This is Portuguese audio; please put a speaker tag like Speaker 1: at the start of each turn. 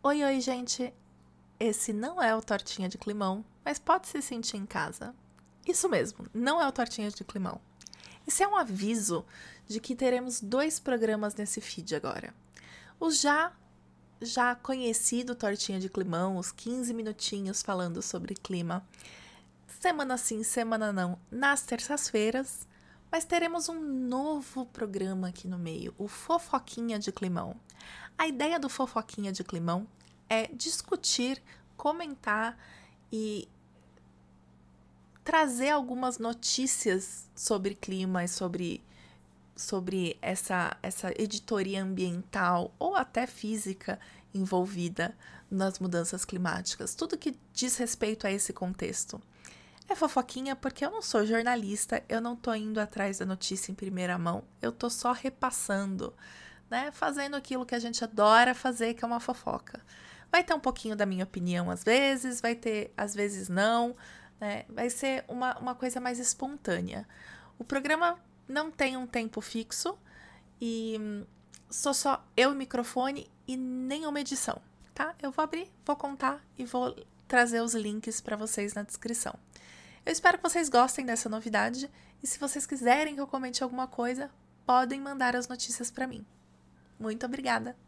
Speaker 1: Oi, oi, gente! Esse não é o Tortinha de Climão, mas pode se sentir em casa. Isso mesmo, não é o Tortinha de Climão. Esse é um aviso de que teremos 2 programas nesse feed agora. O já conhecido Tortinha de Climão, os 15 minutinhos falando sobre clima, semana sim, semana não, nas terças-feiras, mas teremos um novo programa aqui no meio, o Fofoquinha de Climão. A ideia do Fofoquinha de Climão é discutir, comentar e trazer algumas notícias sobre clima e sobre essa editoria ambiental ou até física envolvida nas mudanças climáticas. Tudo que diz respeito a esse contexto. É fofoquinha porque eu não sou jornalista, eu não tô indo atrás da notícia em primeira mão, eu tô só repassando, né? Fazendo aquilo que a gente adora fazer, que é uma fofoca. Vai ter um pouquinho da minha opinião às vezes, vai ter às vezes não, né? Vai ser uma coisa mais espontânea. O programa não tem um tempo fixo e sou só eu e o microfone e nenhuma edição, tá? Eu vou abrir, vou contar e vou trazer os links para vocês na descrição. Eu espero que vocês gostem dessa novidade e se vocês quiserem que eu comente alguma coisa, podem mandar as notícias para mim. Muito obrigada!